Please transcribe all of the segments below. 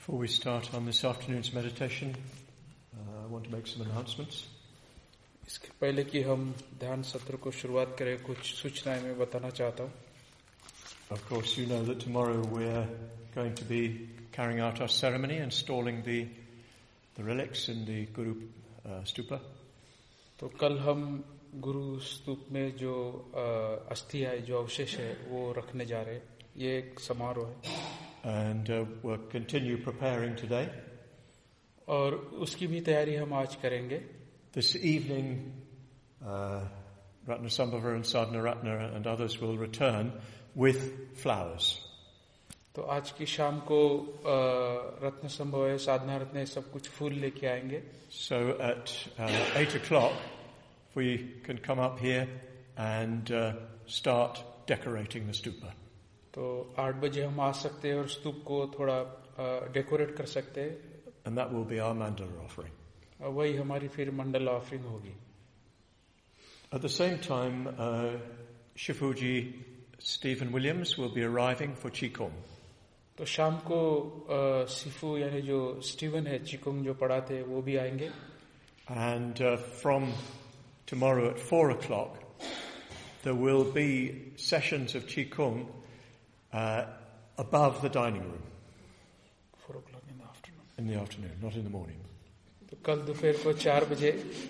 Before we start on this afternoon's meditation, I want to make some announcements. इसके पहले कि हम ध्यान सत्र को शुरुआत करें, कुछ सूचनाएं मैं बताना चाहता हूँ. Of course, you know that tomorrow we're going to be carrying out our ceremony, installing the relics in the Guru Stupa. तो कल हम गुरु स्तूप में जो अस्थि है, जो अवशेष है, वो रखने जा रहे हैं. ये एक समारोह है. And we'll continue preparing today. और उसकी भी तैयारी हम आज करेंगे. This evening, Ratnasambhava and Sadhana Ratna and others will return with flowers. तो आज की शाम को रत्न संभव है, साधना रत्न सब कुछ फूल लेके आएंगे. So at 8 o'clock, we can come up here and start decorating the stupa. तो 8 बजे हम आ सकते हैं और स्तूप को थोड़ा डेकोरेट कर सकते हैं. And that will be our mandala offering. वही हमारी फिर मंडल ऑफरिंग होगी. At the same time, Shifuji Stephen Williams will be arriving for Qigong. तो शाम को सिफू यानी जो स्टीवन है, चिकोंग जो पढ़ाते हैं, वो भी आएंगे. And from tomorrow at 4 o'clock, there will be sessions of Qigong above the dining room. 4 o'clock in the afternoon. In the afternoon, not in the morning. तो कल दोपहर को 4 बजे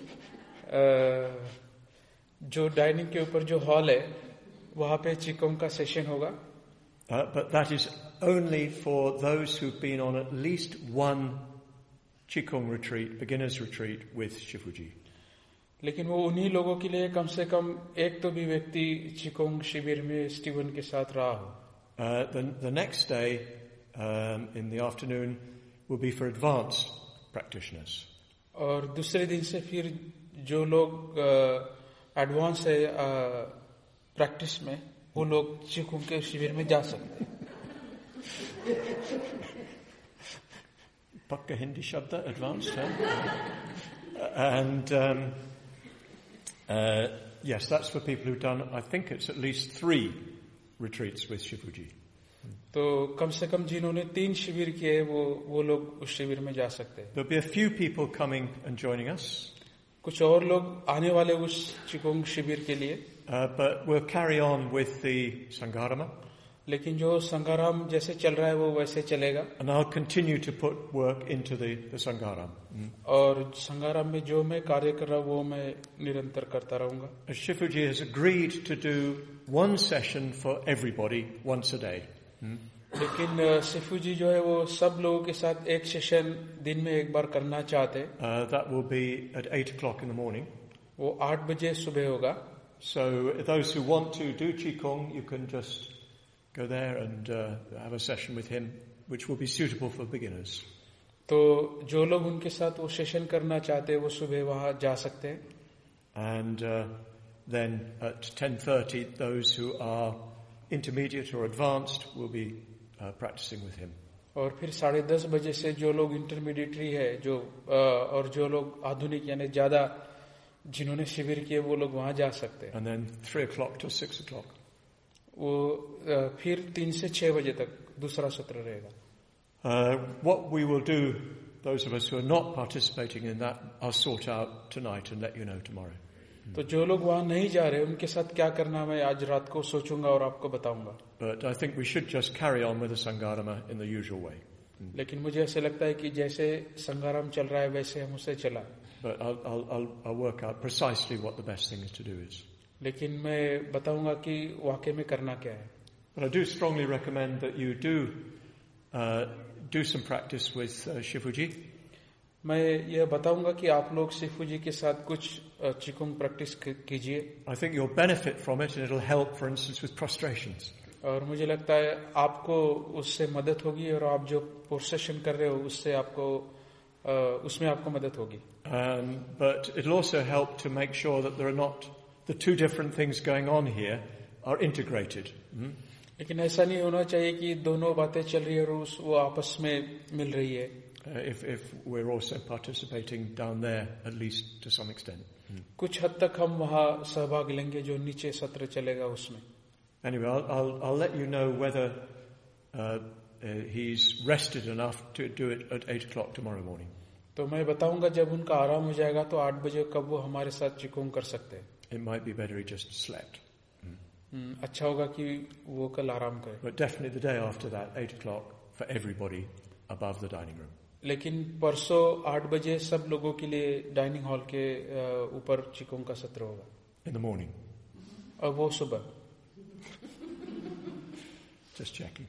जो डाइनिंग के ऊपर जो हॉल है, वहाँ पे चिकोंग का सेशन होगा. But that is only for those who've been on at least one Qigong retreat, beginner's retreat with Shifuji. लेकिन वो उन्हीं लोगों के लिए कम से कम एक तो भी व्यक्ति चिकोंग शिविर में स्टीवन के साथ रहा हो. The next day in the afternoon will be for advanced practitioners. और दूसरे दिन से फिर जो लोग एडवांस है प्रैक्टिस में, वो लोग चिकोंग के शिविर में जा सकते हैं. Pakka Hindi shabda, advanced, and yes, that's for people who've done, I think it's at least 3 retreats with Shifuji. तो कम से कम जिन्होंने 3 शिविर किए, वो लोग उस शिविर में जा सकते हैं. There'll be a few people coming and joining us. कुछ और लोग आने वाले उस चिकोंग शिविर के लिए. But we'll carry on with the Sangharama. लेकिन जो संगाराम जैसे चल रहा है वो वैसे चलेगा. And I'll continue to put work into the Sangharam. और संगाराम में जो मैं कार्य कर रहा हूँ वो मैं निरंतर करता रहूंगा. Shifuji has agreed to do one session for everybody once a day. लेकिन सिफू जी जो है वो सब लोगों के साथ एक सेशन दिन में एक बार करना चाहते हैं. That will be at 8 o'clock in the morning. वो 8 बजे सुबह होगा. So those who want to do Qigong, you can just go there and have a session with him, which will be suitable for beginners. तो जो लोग उनके साथ वो सेशन करना चाहते हैं, वो सुबह वहाँ जा सकते हैं. And then at 10:30, those who are intermediate or advanced will be practicing with him. और फिर 10:30 बजे से जो लोग इंटरमीडिएटरी है, जो और जो लोग आधुनिक यानी ज्यादा जिन्होंने शिविर किए, वो लोग वहाँ जा सकते हैं. And then 3 o'clock to 6 o'clock. वो फिर 3 से 6 बजे तक दूसरा सत्र रहेगा. What we will do, those of us who are not participating in that, I'll sort out tonight and let you know tomorrow. तो जो लोग वहाँ नहीं जा रहे, उनके साथ क्या करना मैं आज रात को सोचूंगा और आपको बताऊंगा. But I think we should just carry on with the Sangharama in the usual way. लेकिन मुझे ऐसे लगता है कि जैसे संगाराम चल रहा है वैसे हम उसे चला. But I'll work out precisely what the best thing is to do is. लेकिन मैं बताऊंगा कि वाकई में करना क्या है. But I do strongly recommend that you do some practice with Shifuji. मैं ये बताऊंगा कि आप लोग सिफू जी के साथ कुछ चिकोंग प्रैक्टिस कीजिए. I think you'll benefit from it and it'll help, for instance, with prostrations. और मुझे लगता है आपको उससे मदद होगी और आप जो प्रोसेशन कर रहे हो उससे आपको उसमें आपको मदद होगी. But it'll also help to make sure that there are not the 2 different things going on here are integrated. लेकिन ऐसा नहीं होना चाहिए कि दोनों बातें चल रही है और वो आपस में मिल रही है. If we're also participating down there, at least to some extent. कुछ हद तक हम वहाँ सहभाग लेंगे जो नीचे सत्र चलेगा उसमें. Anyway, I'll let you know whether he's rested enough to do it at 8 o'clock tomorrow morning. तो मैं बताऊंगा जब उनका आराम हो जाएगा तो 8 बजे कब वो हमारे साथ चिकुंग कर सकते हैं. It might be better he just slept. अच्छा होगा कि वो कल आराम करे. But definitely the day after that, 8 o'clock, for everybody above the dining room. लेकिन परसों 8 बजे सब लोगों के लिए डाइनिंग हॉल के ऊपर चिकुंग का सत्र होगा. In the morning. और वो सुबह. Just checking.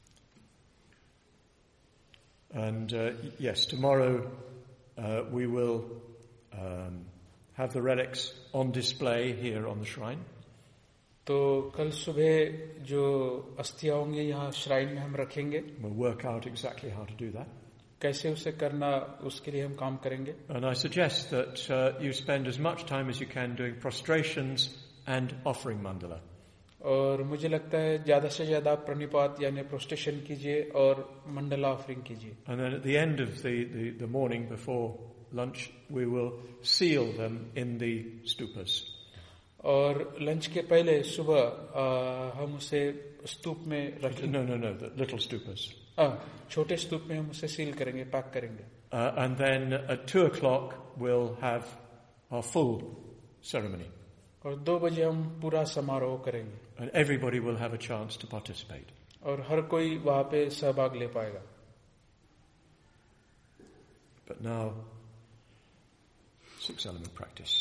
And yes, tomorrow we will have the relics on display here on the shrine. तो कल सुबह जो अस्थियां होंगे यहाँ श्राइन में हम रखेंगे. We'll work out exactly how to do that. कैसे उसे करना उसके लिए हम काम करेंगे. And I suggest that you spend as much time as you can doing prostrations and offering mandala. और मुझे लगता है ज्यादा से ज्यादा प्रणिपात यानी प्रोस्टेशन कीजिए और मंडला ऑफरिंग कीजिए. And then at the end of the morning before lunch we will seal them in the stupas. और लंच के पहले सुबह हम उसे स्तूप में रखेंगे. No, the little stupas. छोटे स्तूप में हम उसे सील करेंगे, पैक करेंगे. And then at 2 o'clock we'll have our full ceremony. और 2 बजे हम पूरा समारोह करेंगे. And everybody will have a chance to participate. और हर कोई वहाँ पे सहभाग ले पाएगा. But now, 6 element practice.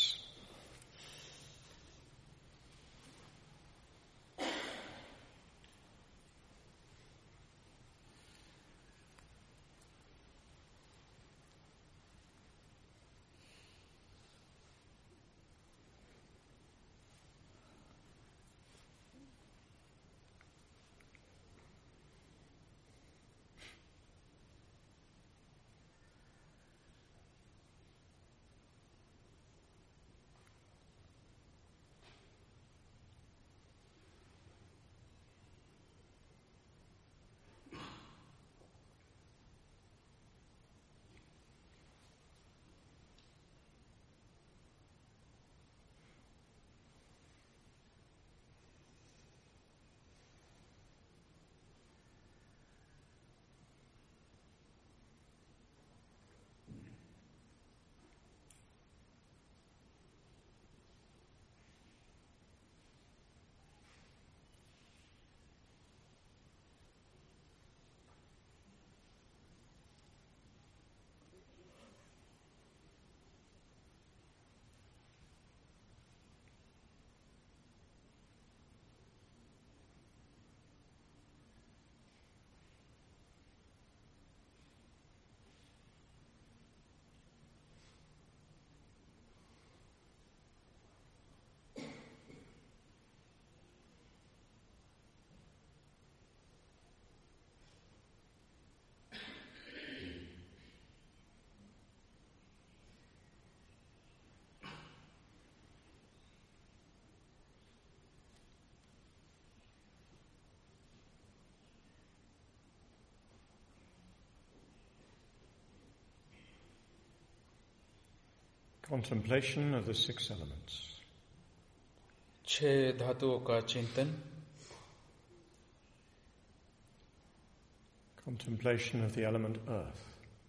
Contemplation of the 6 elements. 6 धातुओं का चिंतन. Contemplation of the element earth.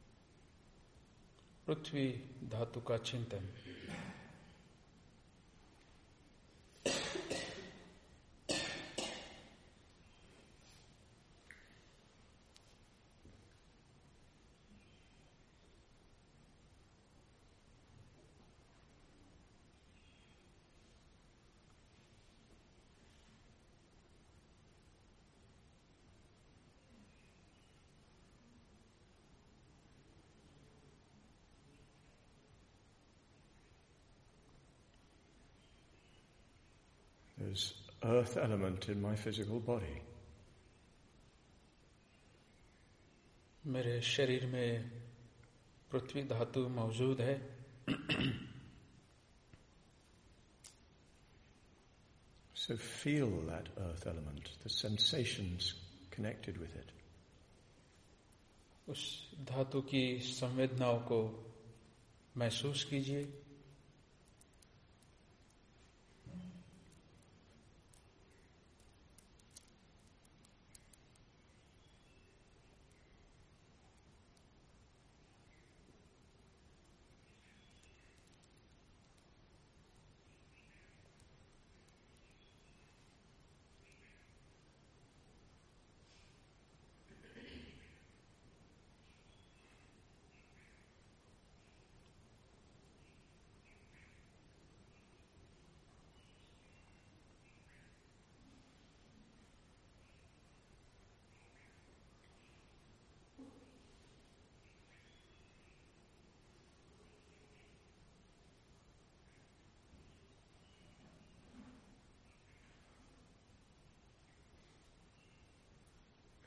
पृथ्वी धातु का चिंतन. There's earth element in my physical body. मेरे शरीर में पृथ्वी धातु मौजूद है. So feel that earth element, the sensations connected with it. उस धातु की संवेदनाओं को महसूस कीजिए.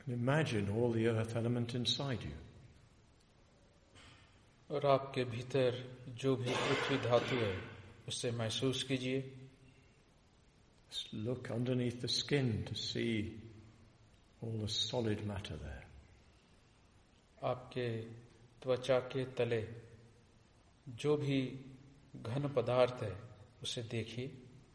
And imagine all the earth element inside you. और आपके भीतर जो भी पृथ्वी धातु है उससे महसूस कीजिए. Just look underneath the skin to see all the solid matter there. आपके त्वचा के तले जो भी घन पदार्थ है उसे देखिए.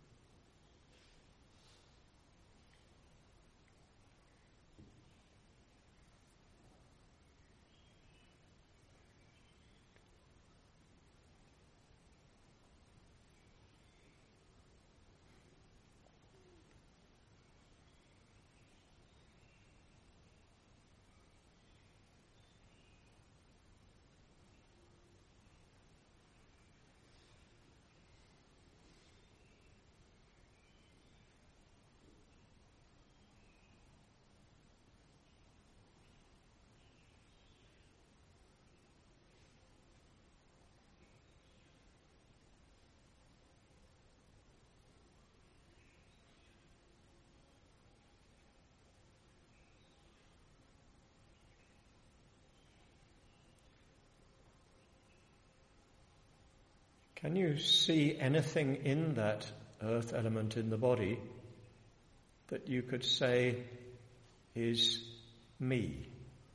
Can you see anything in that earth element in the body that you could say is me?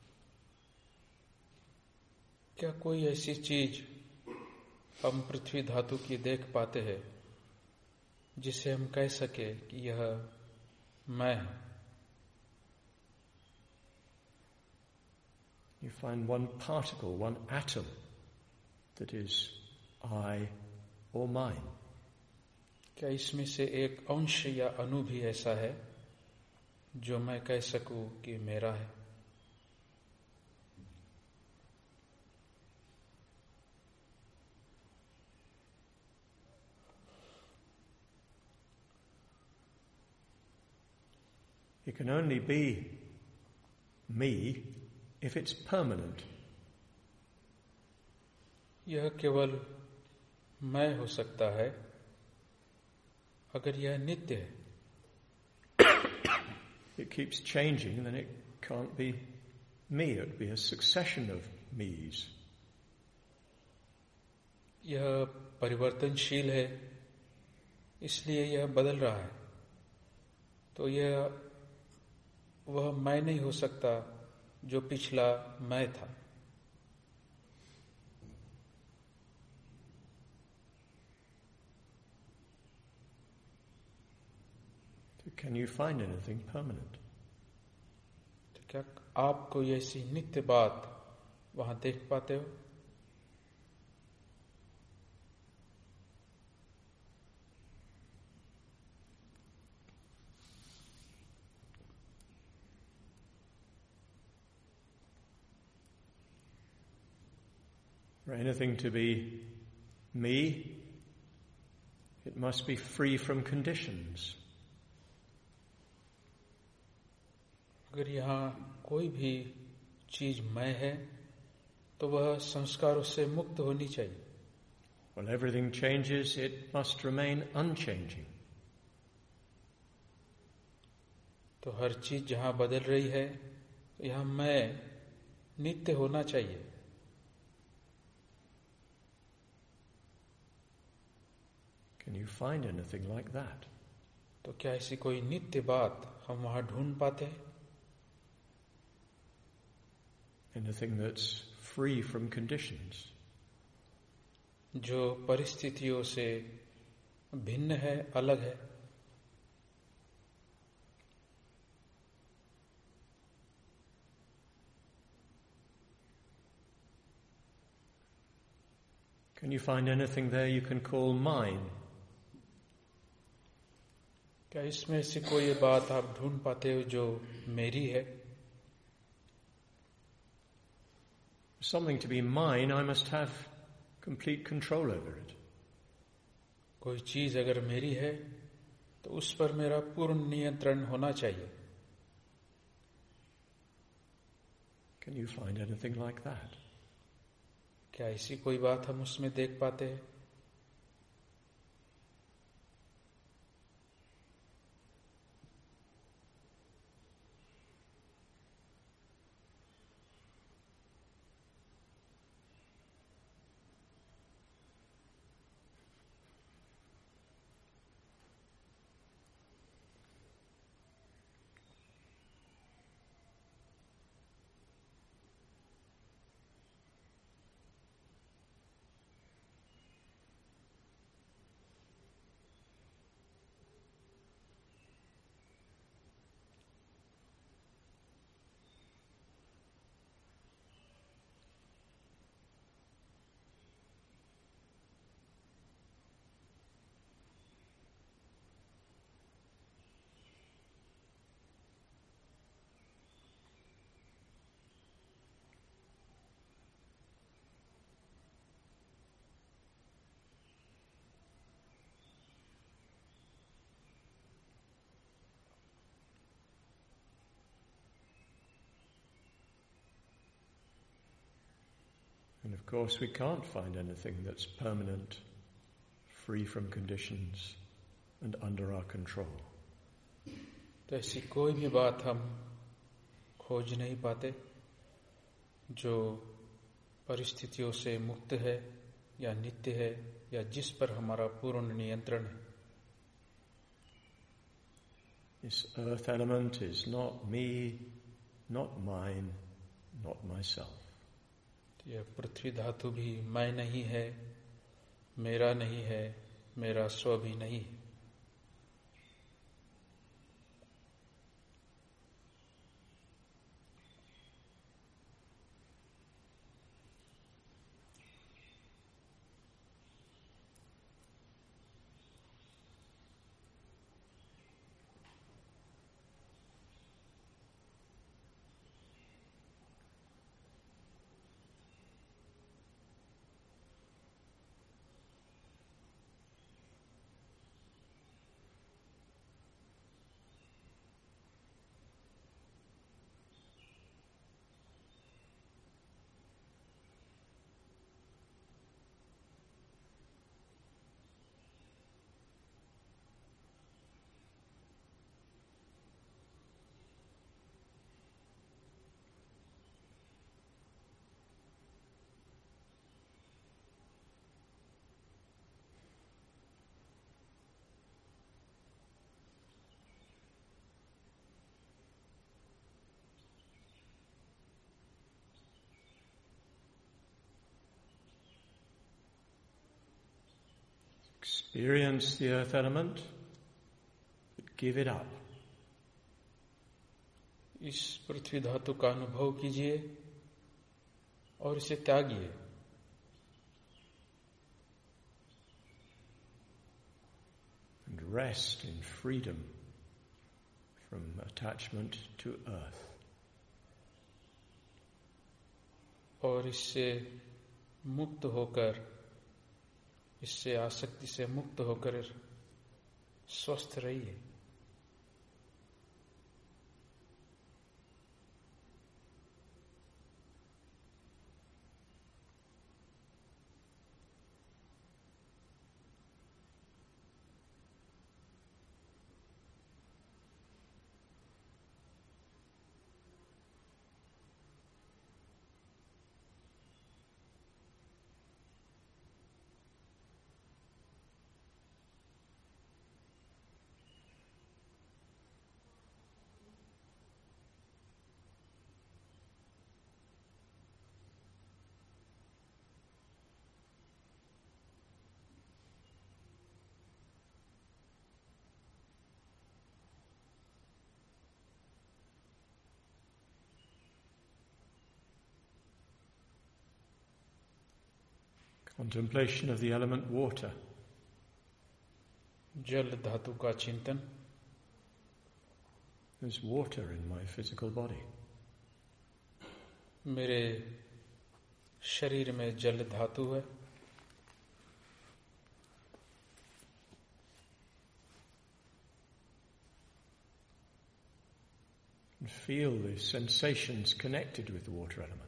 क्या कोई ऐसी चीज हम पृथ्वी धातु की देख पाते हैं जिसे हम कह सके कि यह मैं हूं? You find one particle, one atom that is I or mine. क्या इसमें से एक अंश या अणु भी ऐसा है जो मैं कह सकूं कि मेरा है? It can only be me if it's permanent. यह केवल मैं हो सकता है अगर यह नित्य है. It keeps changing, then it can't be me. It would be a succession of me's. यह परिवर्तनशील है, इसलिए यह बदल रहा है. तो यह वह मैं नहीं हो सकता जो पिछला मैं था. Can you find anything permanent? तो क्या आप कोई ऐसी नित्य बात वहां देख पाते हो? For anything to be me, it must be free from conditions. अगर यहाँ कोई भी चीज मैं है तो वह संस्कारों से मुक्त होनी चाहिए. When everything changes, it must remain unchanging. तो हर चीज जहाँ बदल रही है तो यहाँ मैं नित्य होना चाहिए. Can you find anything like that? तो क्या ऐसी कोई नित्य बात हम वहां ढूंढ पाते हैं? Anything that's free from conditions? जो परिस्थितियों से भिन्न है, अलग है. Can you find anything there you can call mine? क्या इसमें ऐसी कोई बात आप ढूंढ पाते हो जो मेरी है? For something to be mine, I must have complete control over it. कोई चीज अगर मेरी है तो उस पर मेरा पूर्ण नियंत्रण होना चाहिए. Can you find anything like that? क्या ऐसी कोई बात हम उसमें देख पाते हैं? course, we can't find anything that's permanent, free from conditions, and under our control. तो ऐसी कोई भी बात हम खोज नहीं पाते जो परिस्थितियों से मुक्त है या नित्य है या जिस पर हमारा पूर्ण नियंत्रण है. This earth element is not me, not mine, not myself. यह पृथ्वी धातु भी मैं नहीं है, मेरा नहीं है, मेरा स्व भी नहीं है. Experience the earth element, but give it up. इस पृथ्वी धातु का अनुभव कीजिए और इसे त्यागिए. And rest in freedom from attachment to earth. और इससे मुक्त होकर, इससे आसक्ति से मुक्त होकर स्वस्थ रहिए. Contemplation of the element water. जल धातु का चिंतन. There's water in my physical body. मेरे शरीर में जल धातु है. And feel the sensations connected with the water element.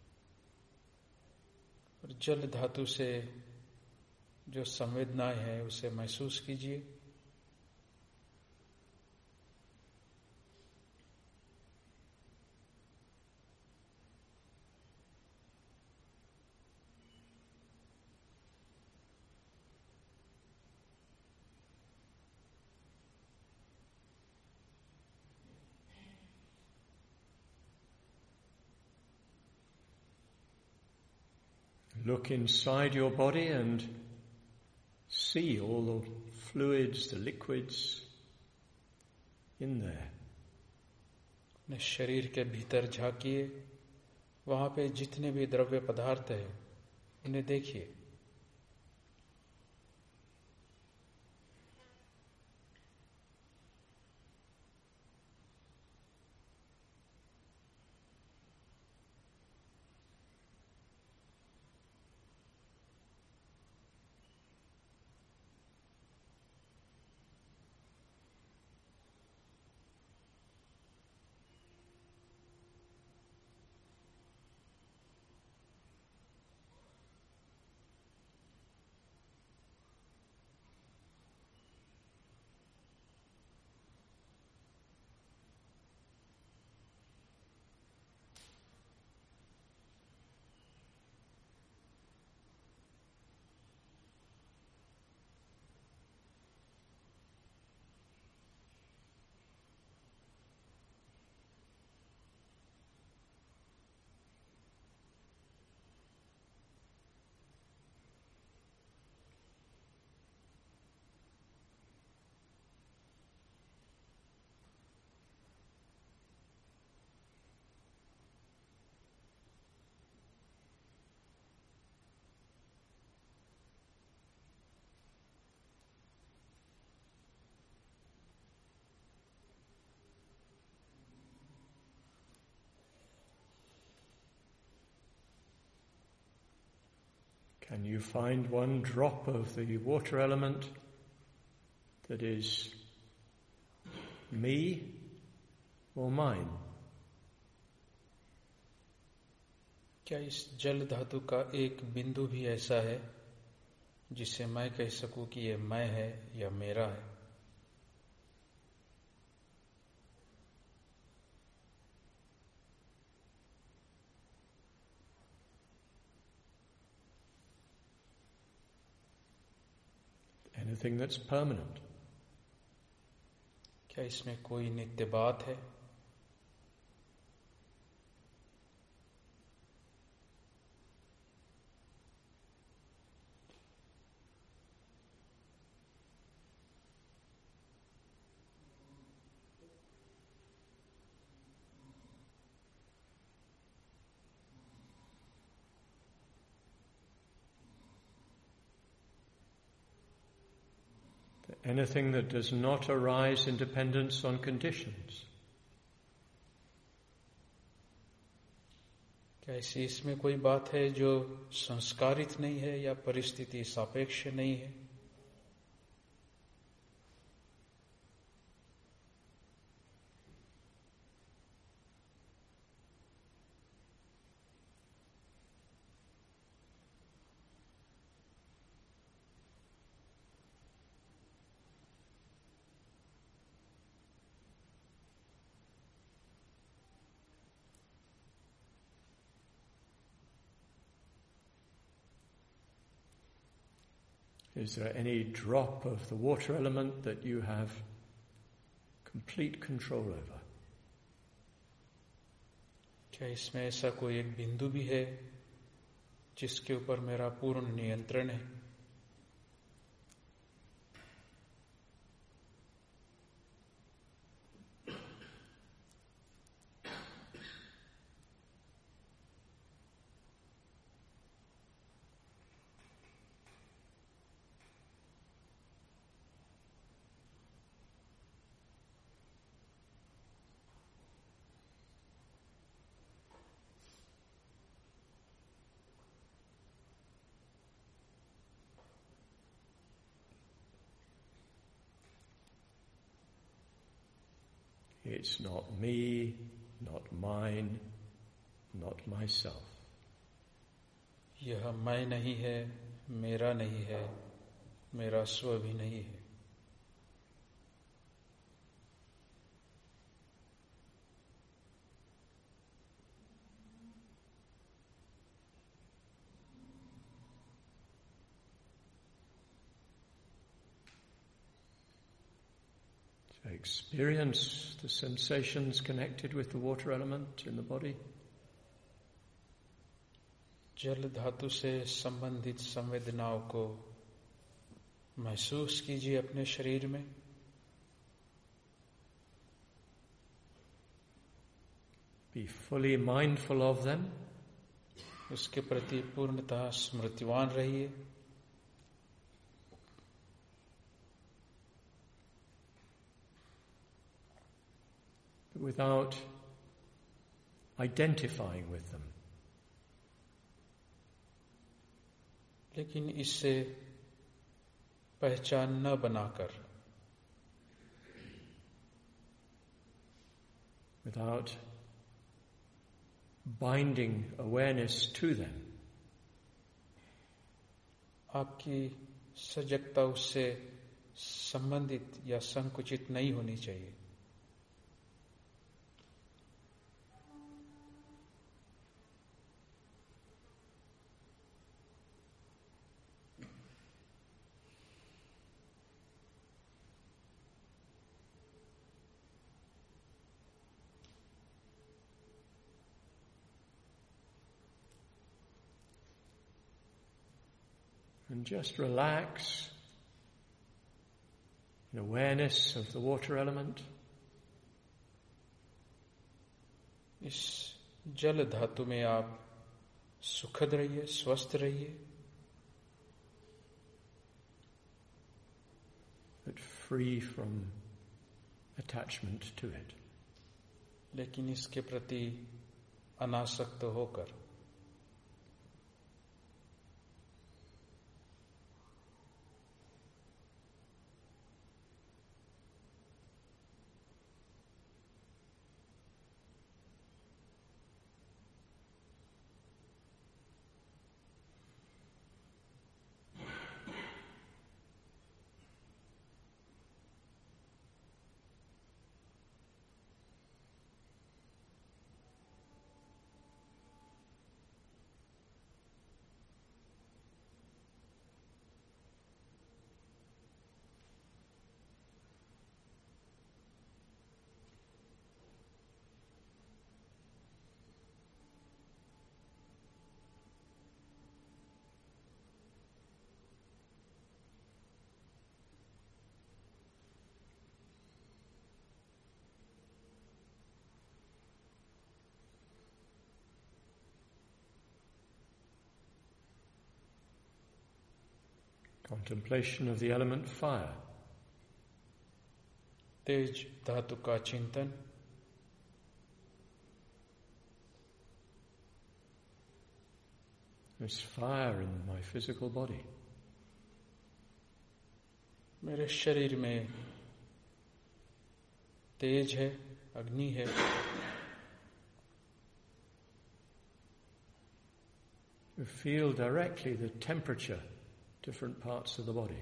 और जल धातु से जो संवेदनाएं हैं उसे महसूस कीजिए. Look inside your body and see all the fluids, the liquids in there. अपने शरीर के भीतर झांकिए, वहां पे जितने भी द्रव्य पदार्थ है उन्हें देखिए. Can you find one drop of the water element that is me or mine? क्या इस जल धातु का एक बिंदु भी ऐसा है जिसे मैं कह सकूं कि ये मैं है या मेरा है? Anything that's permanent? क्या इसमें कोई नित्य बात है? Anything that does not arise in dependence on conditions? क्या ऐसी इसमें कोई बात है जो संस्कारित नहीं है या परिस्थिति सापेक्ष नहीं है? Is there any drop of the water element that you have complete control over? क्या इसमें ऐसा कोई एक बिंदु भी है जिसके ऊपर मेरा पूर्ण नियंत्रण है? It's not me, not mine, not myself. यह मैं नहीं है, मेरा नहीं है, मेरा स्व भी नहीं है. Experience the sensations connected with the water element in the body. जल धातु से संबंधित संवेदनाओं को महसूस कीजिए अपने शरीर में. Be fully mindful of them. उसके प्रति पूर्णतः स्मृतिवान रहिए. Without identifying with them. लेकिन इससे पहचान न बनाकर. Without binding awareness to them. आपकी सजगता उससे संबंधित या संकुचित नहीं होनी चाहिए. And just relax in awareness of the water element. इस जल धातु में आप सुखद रहिए, स्वस्थ रहिए. But free from attachment to it. लेकिन इसके प्रति अनासक्त होकर. contemplation of the element fire. तेज धातु का चिंतन, There's fire in my physical body. मेरे शरीर में तेज है, अग्नि है. You feel directly the temperature, different parts of the body.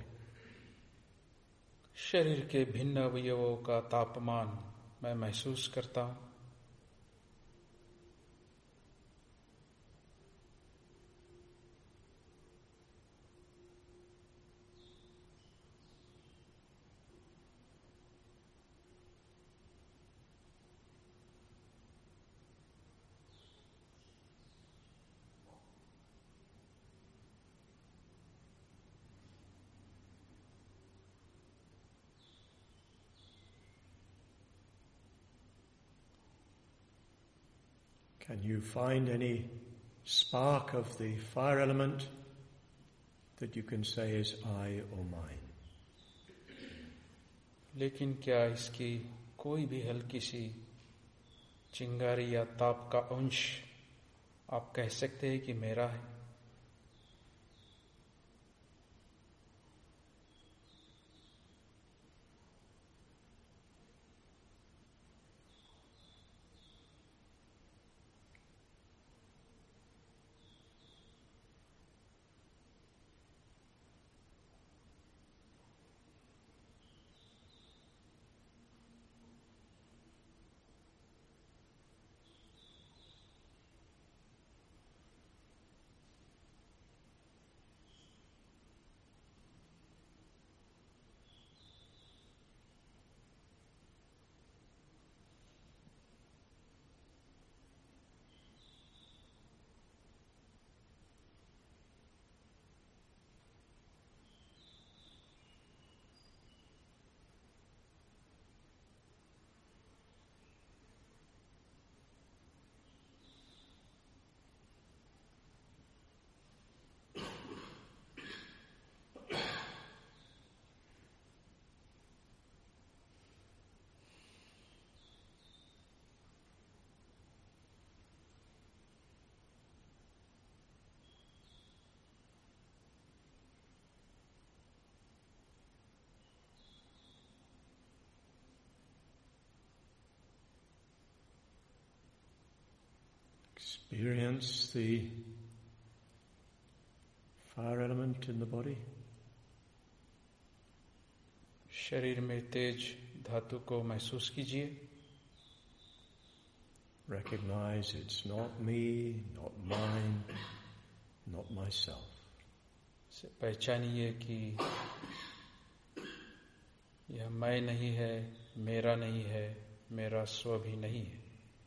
शरीर के भिन्न अवयवों का तापमान मैं महसूस करता हूँ. Can you find any spark of the fire element that you can say is I or mine? लेकिन क्या इसकी कोई भी हल्की सी चिंगारी या ताप का अंश आप कह सकते हैं कि मेरा है? Experience the fire element in the body. शरीर में तेज धातु को महसूस कीजिए. Recognize it's not me, not mine, not myself. पहचानिए कि यह मैं नहीं है, मेरा नहीं है, मेरा स्व भी नहीं है.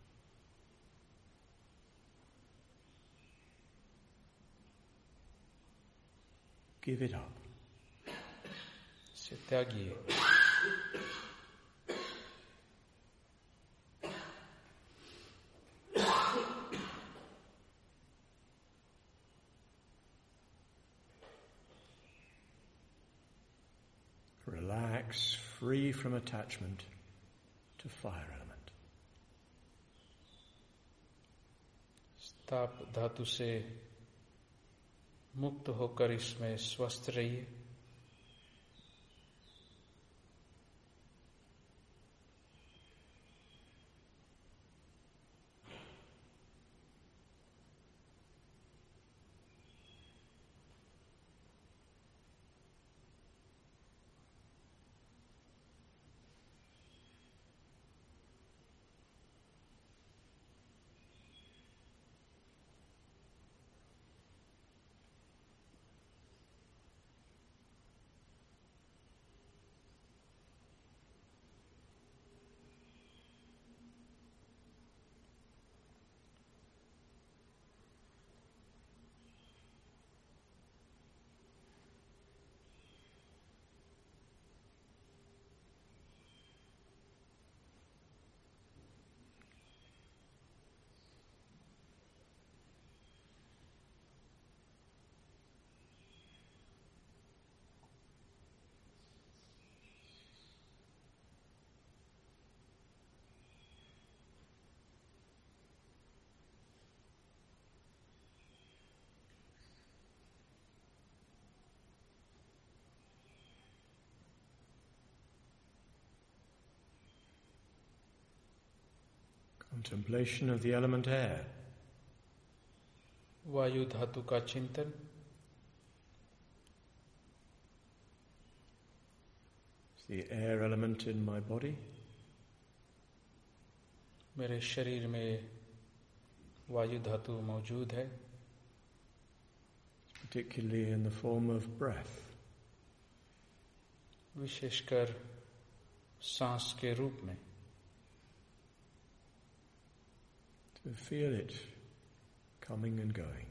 Give it up. इसे त्यागिए. Relax, free from attachment to fire element. ताप धातु से मुक्त होकर इसमें स्वस्थ रहिए. contemplation of the element air. वायु धातु का चिंतन, The air element in my body. मेरे शरीर में वायु धातु मौजूद है, particularly in the form of breath. विशेषकर सांस के रूप में. To feel it coming and going.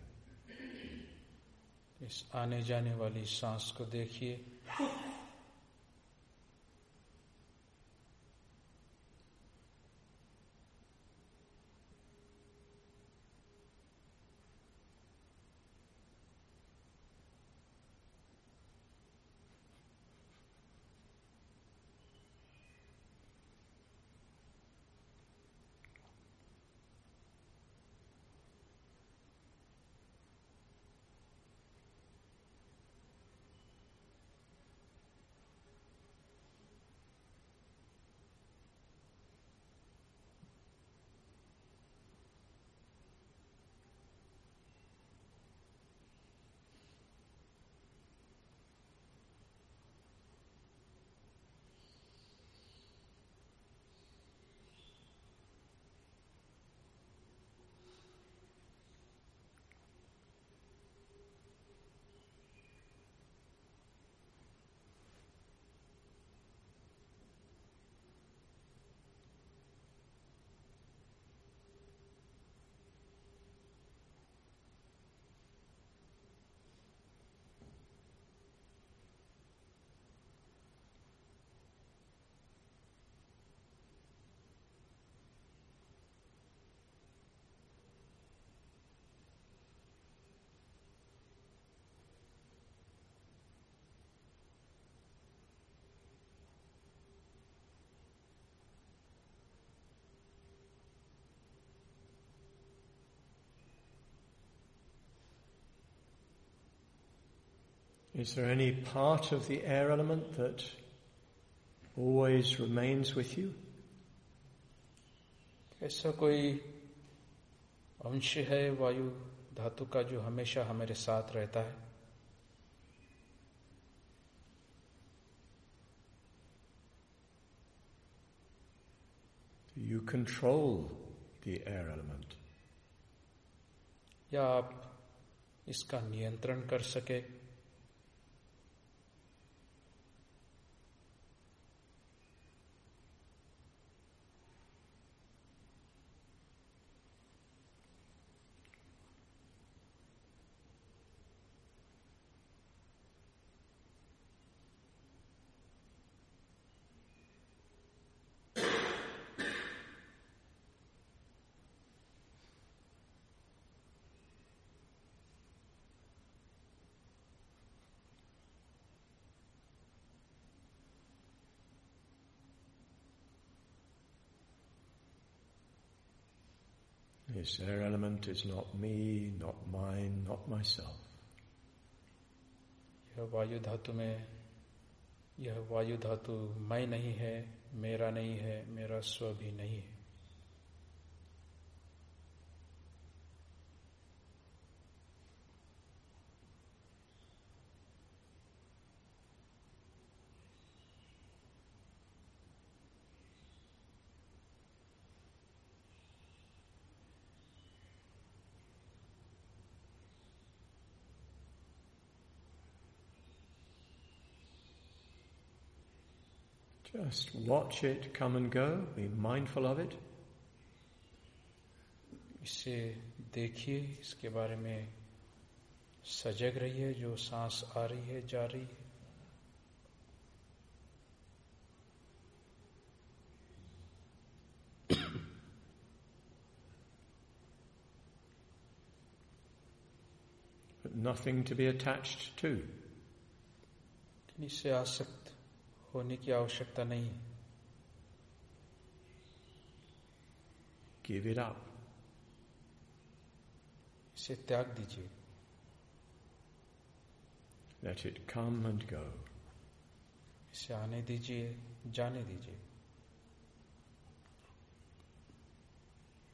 इस आने जाने वाली सांस को देखिए. Is there any part of the air element that always remains with you? ऐसा कोई अंश है वायु धातु का जो हमेशा हमारे साथ रहता है? Do you control the air element? या आप इसका नियंत्रण कर सके? This air element is not me, not mine, not myself. यह वायु धातु मैं नहीं है, मेरा नहीं है, मेरा स्व भी नहीं है. Just watch it come and go, be mindful of it. इसे देखिए, इसके बारे में सजग रहिए, जो सांस आ रही है, जा रही है. But nothing to be attached to. इससे आसक्त होने की आवश्यकता नहीं. Give it up. इसे त्याग दीजिए. Let it come and go. इसे आने दीजिए, जाने दीजिए.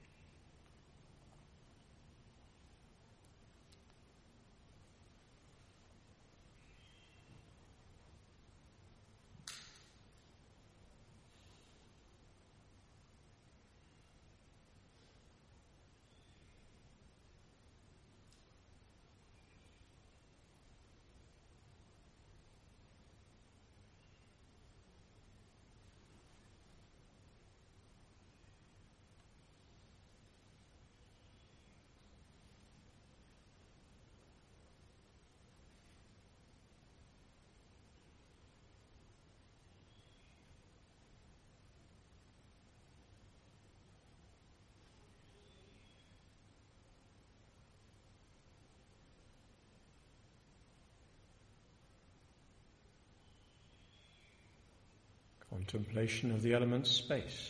contemplation of the element space.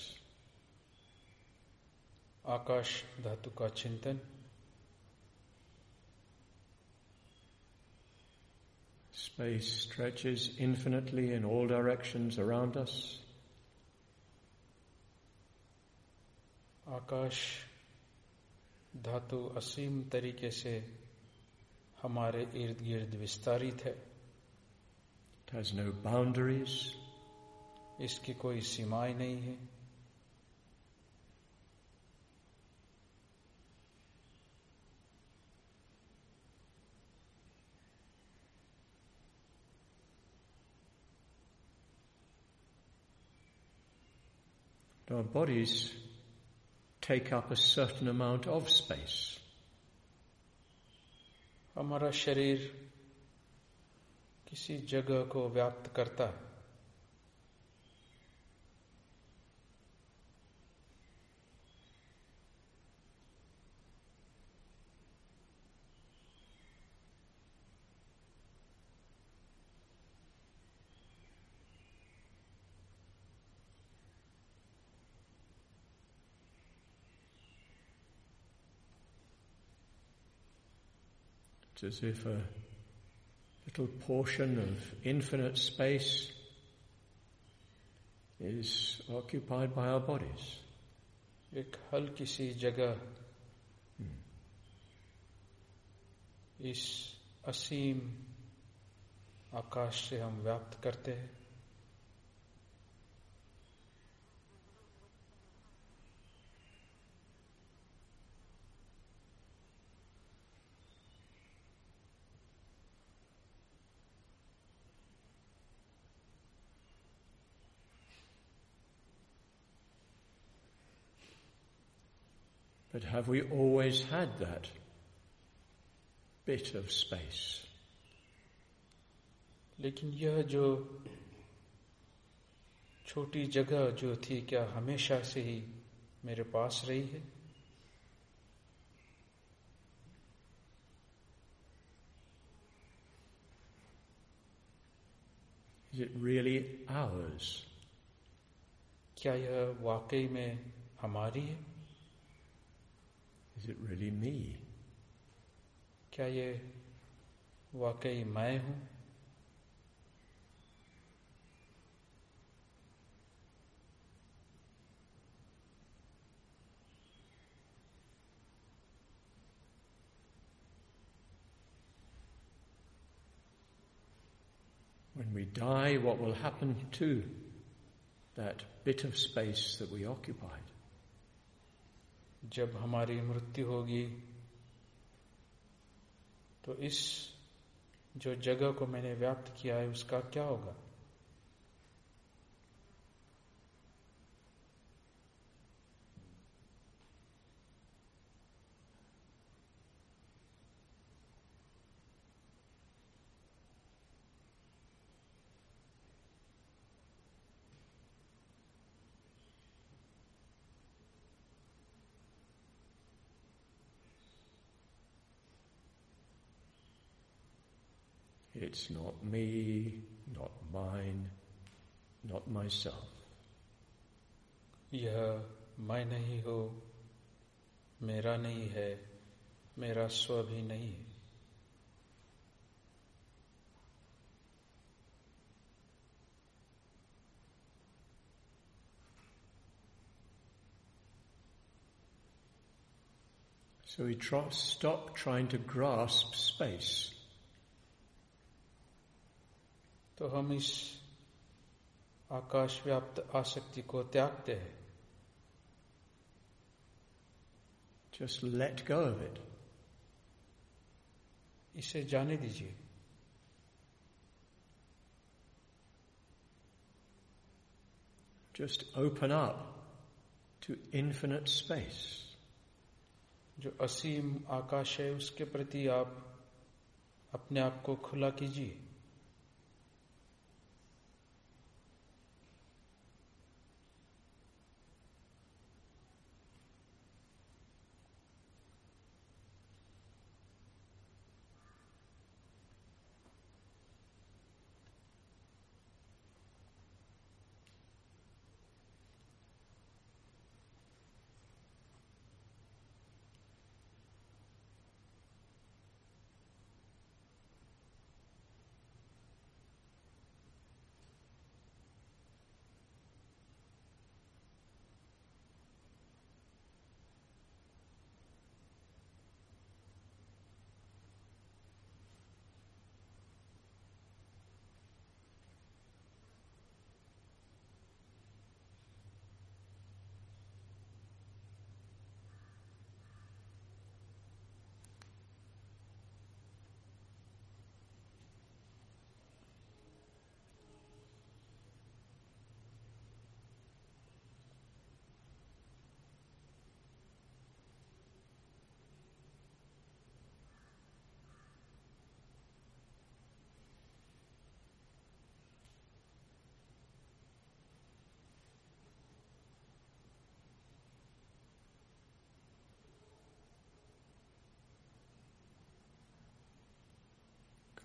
आकाश धातु का चिंतन. Space stretches infinitely in all directions around us. आकाश धातु असीम तरीके से हमारे इर्द गिर्द विस्तारित है. It has no boundaries. इसकी कोई सीमाएं नहीं है. Our bodies take up a certain amount of space. हमारा शरीर किसी जगह को व्याप्त करता है. It's as if a little portion of infinite space is occupied by our bodies. एक हल्की सी जगह इस असीम आकाश से हम व्याप्त करते हैं. But have we always had that bit of space? लेकिन यह जो छोटी जगह जो थी, क्या हमेशा से ही मेरे पास रही है? Is it really ours? क्या यह वाकई में हमारी है? Is it really me? क्या ये वाकई मैं हूं? When we die, what will happen to that bit of space that we occupied? जब हमारी मृत्यु होगी तो इस जो जगह को मैंने व्याप्त किया है उसका क्या होगा? It's not me, not mine, not myself. यह मैं नहीं हूँ, मेरा नहीं है, मेरा स्व भी नहीं है. So we stop trying to grasp space. तो हम इस आकाश व्याप्त आसक्ति को त्यागते हैं. Just let go of it. इसे जाने दीजिए. Just open up to infinite space. जो असीम आकाश है उसके प्रति आप अपने आप को खुला कीजिए.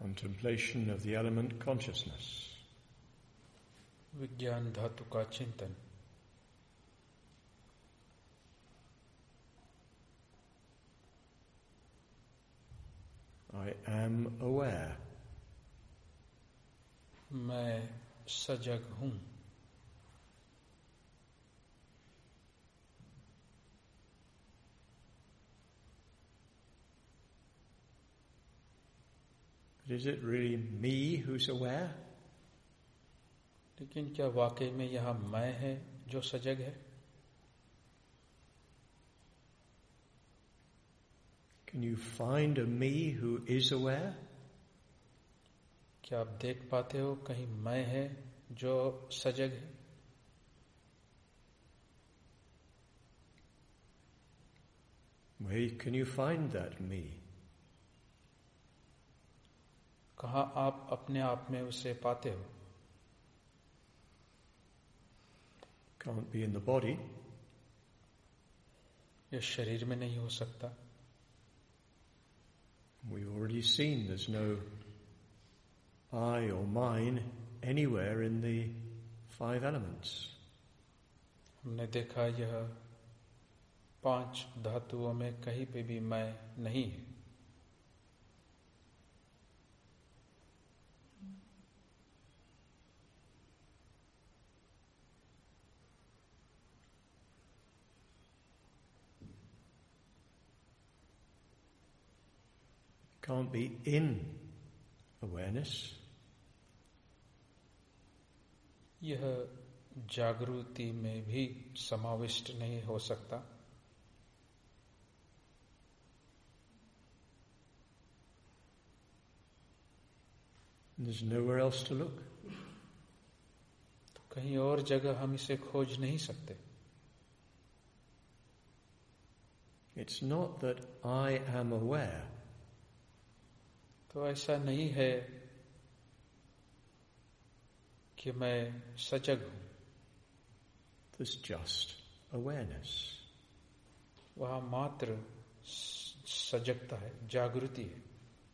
contemplation of the element consciousness. विज्ञान धातु का चिंतन. I am aware. मैं सजग हूँ. But is it really me who's aware? लेकिन क्या वाकई में यहाँ मैं है जो सजग है? Can you find a me who is aware? क्या आप देख पाते हो कहीं मैं है जो सजग है? Where can you find that me? कहाँ आप अपने आप में उसे पाते हो? Can't be in the body. यह शरीर में नहीं हो सकता. We've already seen there's no I or mine anywhere in the 5 elements. हमने देखा यह 5 धातुओं में कहीं पे भी मैं नहीं है. Can't be in awareness. यह जागृति में भी समाविष्ट नहीं हो सकता. There's nowhere else to look. तो कहीं और जगह हम इसे खोज नहीं सकते. It's not that I am aware. तो ऐसा नहीं है कि मैं सजग हूं. There's just awareness. वह मात्र सजगता है, जागृति है.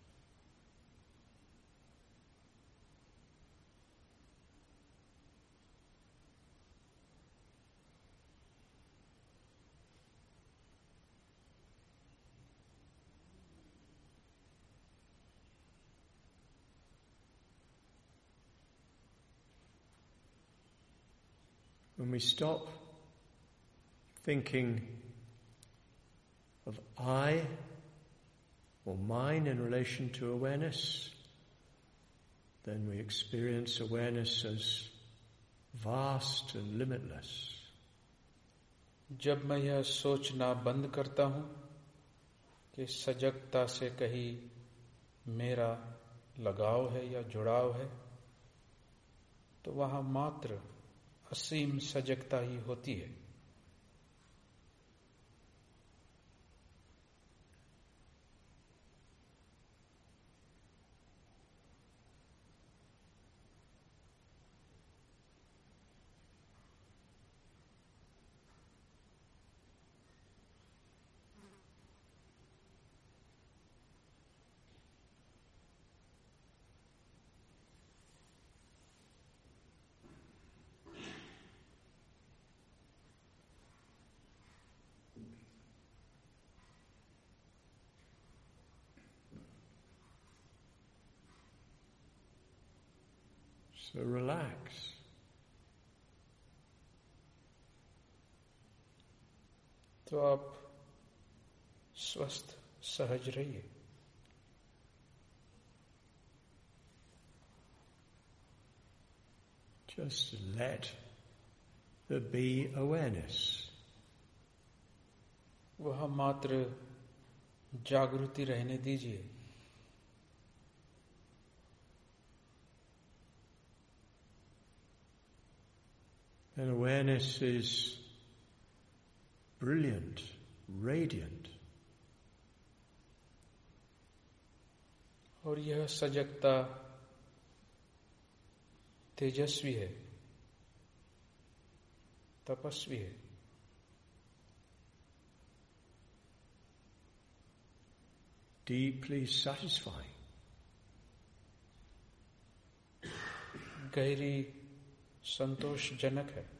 When we stop thinking of I or mine in relation to awareness, then we experience awareness as vast and limitless. जब मैं यह सोचना बंद करता हूं कि सजगता से कहीं मेरा लगाव है या जुड़ाव है, तो वहां मात्र असीम सजगता ही होती है. So relax. तो आप स्वस्थ सहज रहिए. Just let there be awareness. वह मात्र जागृति रहने दीजिए. And awareness is brilliant, radiant. और यह सजगता तेजस्वी है, तपस्वी है. Deeply satisfying. गहरी संतोषजनक है।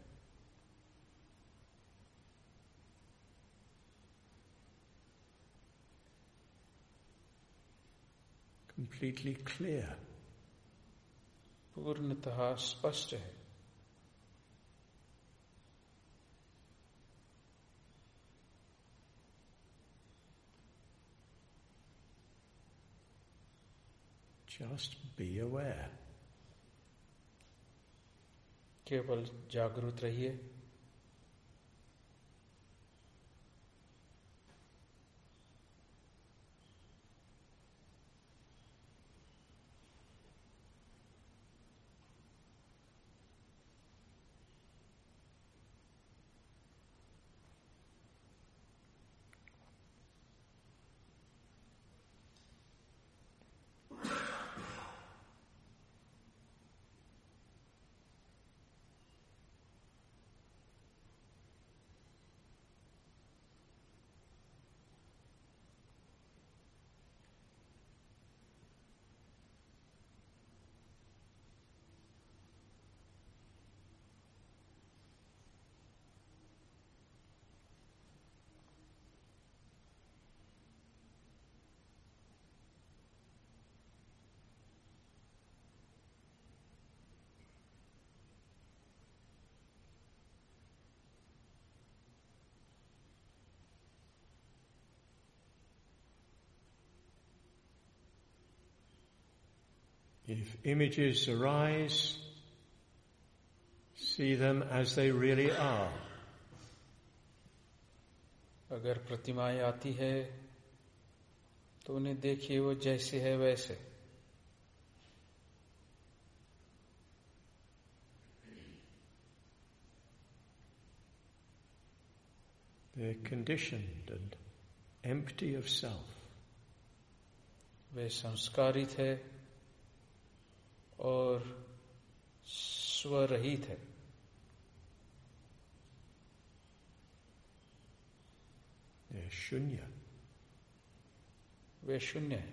Completely clear. पूर्णतः स्पष्ट है। Just be aware. केवल जागरूक रहिए। If images arise, see them as they really are. अगर प्रतिमाएं आती है तो उन्हें देखिए वो जैसे है वैसे। They're conditioned and empty of self. वे संस्कारित है और स्वरहित है। They're shunya. वे शून्य है।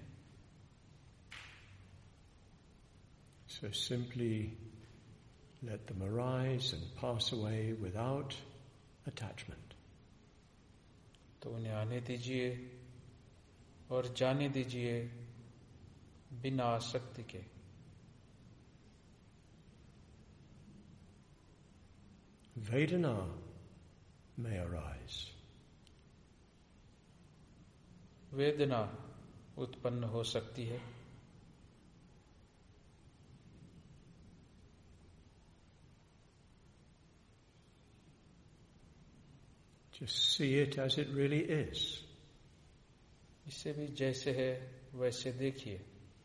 So simply let them arise and pass away without attachment. तो उन्हें आने दीजिए और जाने दीजिए बिना आसक्ति के। Vedana may arise. वेदना उत्पन्न हो सकती है। Just see it as it really is. इसे भी जैसे है वैसे देखिए।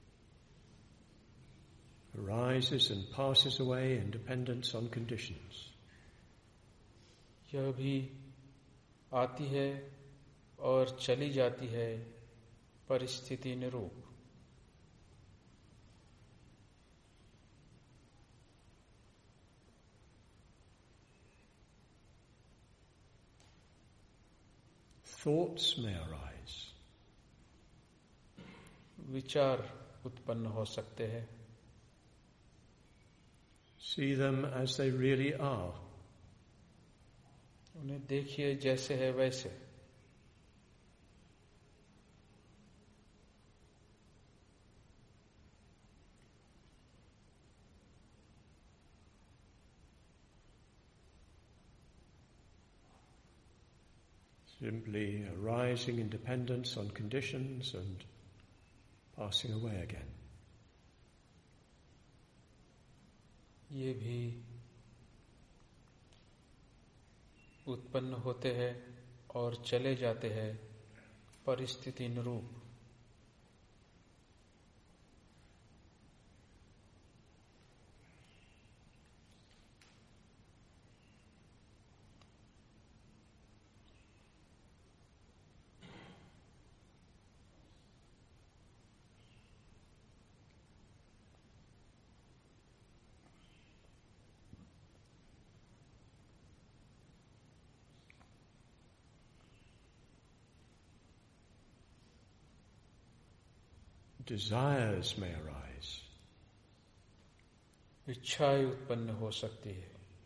Arises and passes away in dependence on conditions. यह भी आती है और चली जाती है परिस्थिति अनुरूप। Thoughts may arise. विचार उत्पन्न हो सकते हैं। See them as they really are. उन्हें देखिए जैसे है वैसे। Simply arising in dependence on conditions and passing away again. ये भी उत्पन्न होते हैं और चले जाते हैं परिस्थिति अनुरूप। Desires may arise. इच्छाएं उत्पन्न हो सकती है।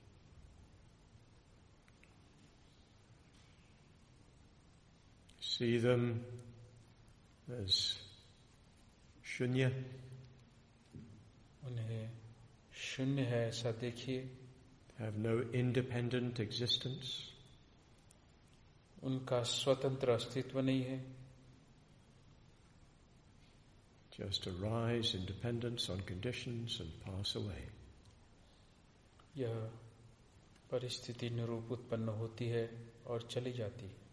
See them as shunya. उन्हें शून्य है ऐसा देखिए। Have no independent existence. उनका स्वतंत्र अस्तित्व नहीं है। Just arise in dependence on conditions and pass away. यह परिस्थिति निरूप उत्पन्न होती है और चली जाती है।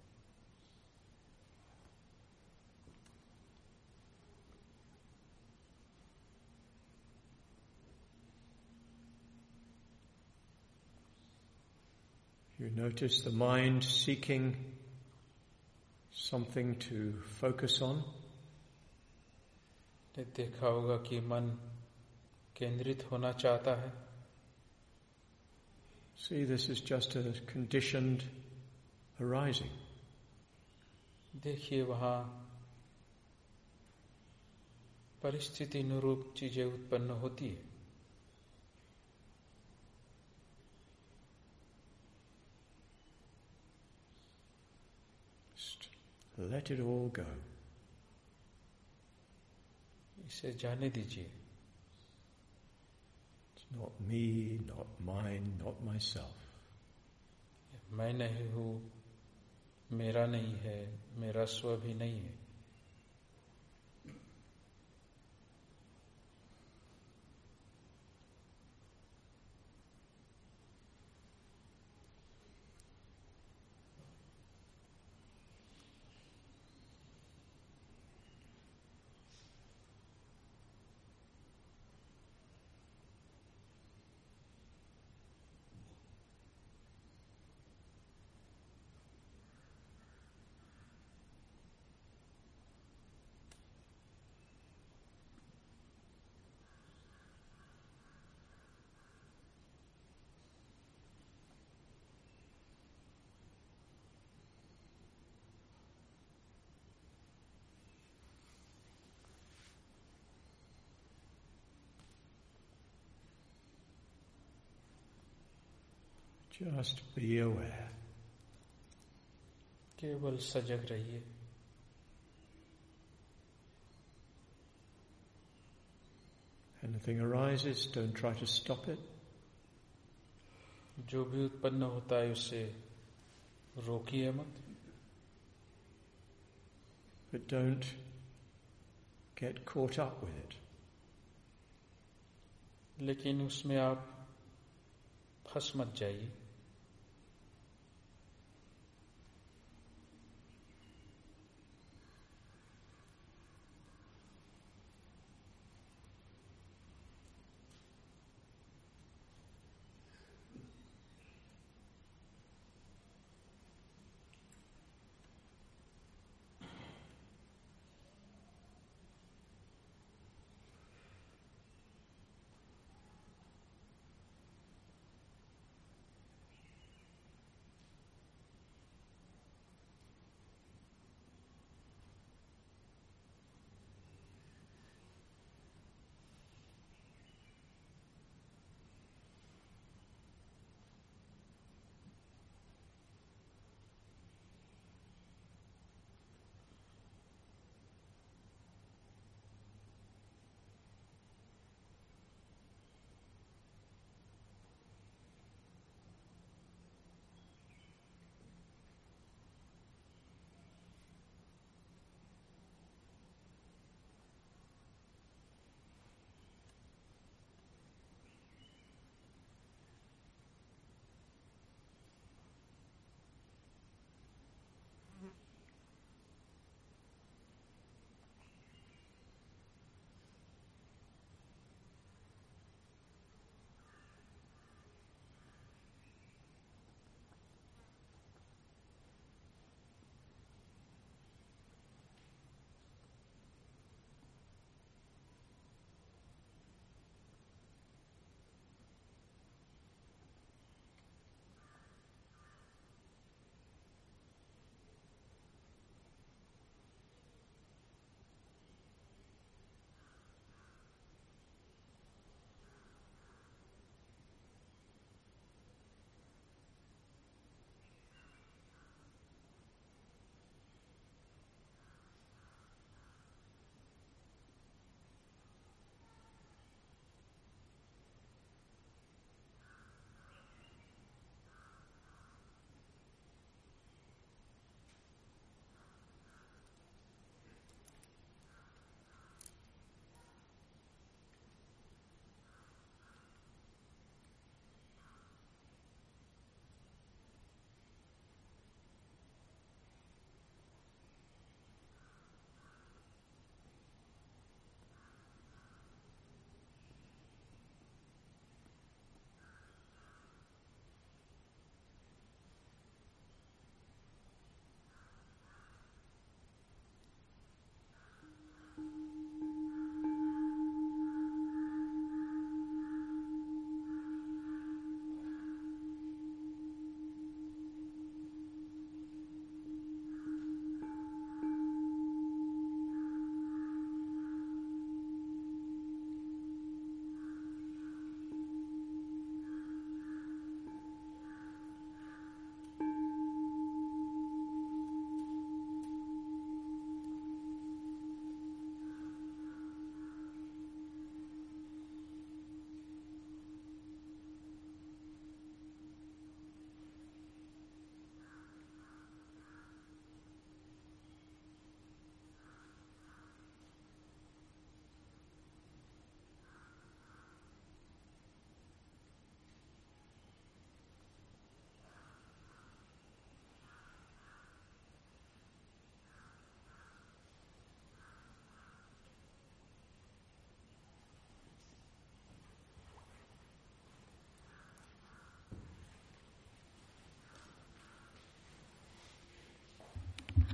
You notice the mind seeking something to focus on. देखा होगा कि मन केंद्रित होना चाहता है। See, this is just a conditioned arising. देखिए वहाँ परिस्थिति अनुरूप चीजें उत्पन्न होती है। Let it all go. इसे जाने दीजिए। It's not me, not mine, not myself. मैं नहीं हूँ, मेरा नहीं है, मेरा स्व भी नहीं है। Just be aware. केवल सजग रहिए। Anything arises, don't try to stop it. जो भी उत्पन्न होता है उसे रोकिए मत। But don't get caught up with it. लेकिन उसमें आप फंस मत जाइए।